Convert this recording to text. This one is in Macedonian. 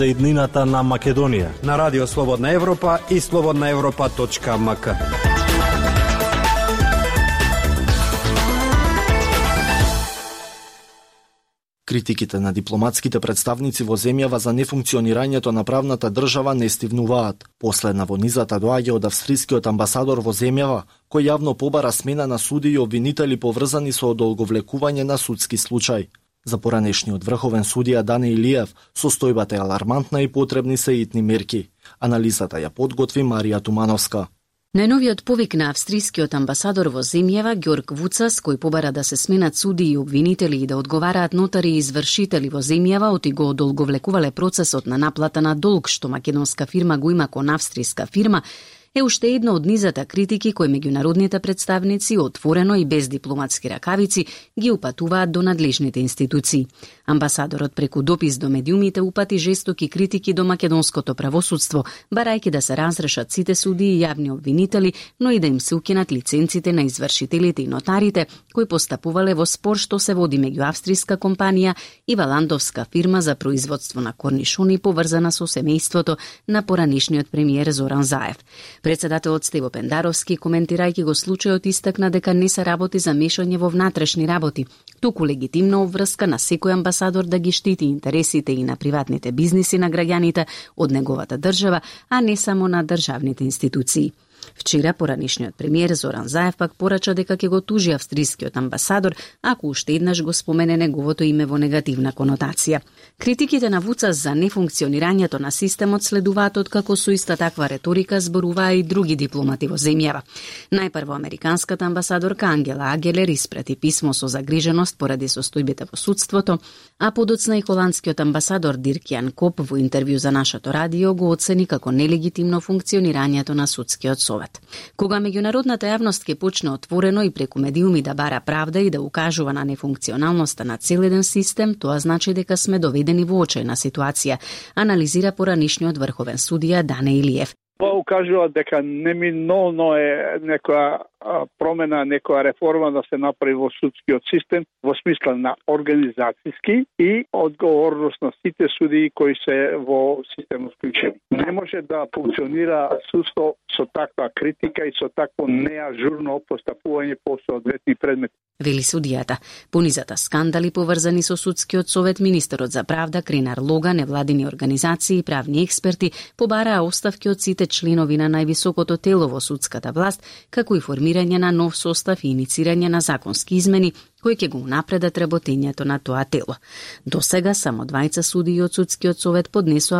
За иднината на Македонија на Радио Слободна Европа и slobodnaevropa.mk. Критиките на дипломатските представници во земјава за нефункционирањето на правната држава не стивнуваат. Последна во низата доаѓа од австрискиот амбасадор во земјава, кој јавно побара смена на суди и обвинители поврзани со одолговлекување на судски случај. За поранешниот врховен судија Дане Илиев, состојбата е алармантна и потребни се итни мерки. Анализата ја подготви Марија Тумановска. Најновиот повик на австрискиот амбасадор во земјава Ѓорг Вуцас, кој побара да се сменат суди и обвинители и да одговараат нотари и извршители во земјава, оти го одолговлекувале процесот на наплата на долг што македонска фирма го има кон австриска фирма, е уште една од низата критики кои меѓународните представници отворено и без дипломатски ракавици ги упатуваат до надлежните институции. Амбасадорот преку допис до медиумите упати жестоки критики до македонското правосудство, барајќи да се разрешат сите суди и јавни обвинители, но и да им се укинат лиценците на извршителите и нотарите кои постапувале во спор што се води меѓу австриска компанија и валандовска фирма за производство на корнишони поврзана со семејството на поранешниот премиер Зоран Заев. Председателот Стево Пендаровски, коментирајќи го случајот, истакна дека не се работи за мешање во внатрешни работи, туку легитимна обврска на секој амбасадор да ги штити интересите и на приватните бизниси на граѓаните од неговата држава, а не само на државните институции. Вчера поранешниот премиер Зоран Заев пак порача дека ќе го тужи австрискиот амбасадор ако уште еднаш го спомене неговото име во негативна конотација. Критиките на Вуцас за нефункционирањето на системот следуваат откако со иста таква реторика зборуваа и други дипломати во земјава. Најпрво американската амбасадорка Ангела Агелер испрати писмо со загриженост поради состојбите во судството, а подоцна и холандскиот амбасадор Дирк Јан Коп во интервју за нашето радио го оцени како нелегитимно функционирањето на судскиот совет. Кога меѓународната јавност ќе почне отворено и преку медиуми да бара правда и да укажува на нефункционалноста на цел еден систем, тоа значи дека сме доведени во очајна ситуација, анализира поранешниот врховен судија Дане Илиев. Тоа укажува дека неминовно е некоја промена, некоја реформа да се направи во судскиот систем во смисла на организацијски и одговорност на сите судии кои се во системот вклучени. Не може да функционира судство со таква критика и со такво неажурно постапување по соодветни предмети. Вели судијата. Понизата скандали поврзани со судскиот совет, министерот за правда Кренар Лога, невладини организации и правни експерти побараа оставки од сите членови на највисокото тело во судската власт, како и формирање на нов состав и иницирање на законски измени кои ќе го унапредат работењето на тоа тело. До сега само 2 судии од судскиот совет поднесоа